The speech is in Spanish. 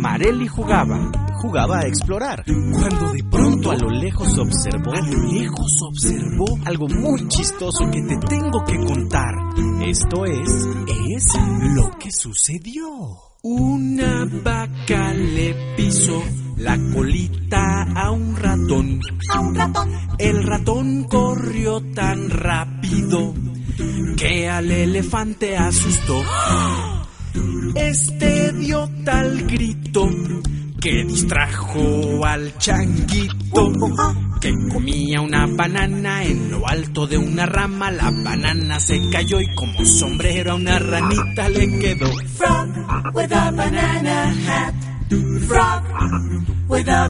Marely jugaba a explorar, cuando de pronto a lo lejos observó algo muy chistoso que te tengo que contar. Esto es lo que sucedió. Una vaca le pisó la colita a un ratón. El ratón corrió tan rápido que al elefante asustó. Este dio tal grito que distrajo al changuito, que comía una banana en lo alto de una rama. La banana se cayó y como sombrero a una ranita le quedó. Frog with a banana hat. Frog with a